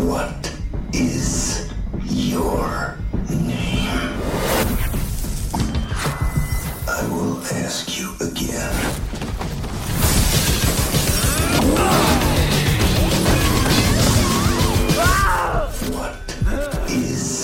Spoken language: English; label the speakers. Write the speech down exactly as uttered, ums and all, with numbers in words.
Speaker 1: What is your name? I will ask you again. What is